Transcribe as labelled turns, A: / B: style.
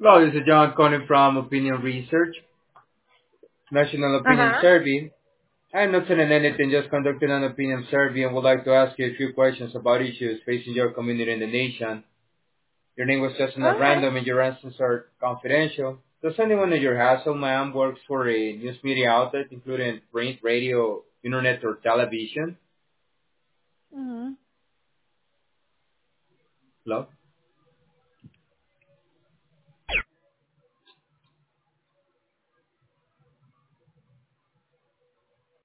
A: Hello, this is John calling from Opinion Research, National Opinion
B: Uh-huh.
A: Survey. I'm not selling anything, just conducting an opinion survey and would like to ask you a few questions about issues facing your community and the nation. Your name was chosen at
B: Okay.
A: random and your answers are confidential. Does anyone in your household, ma'am, works for a news media outlet, including print, radio, internet, or television?
B: Mm-hmm.
A: Hello?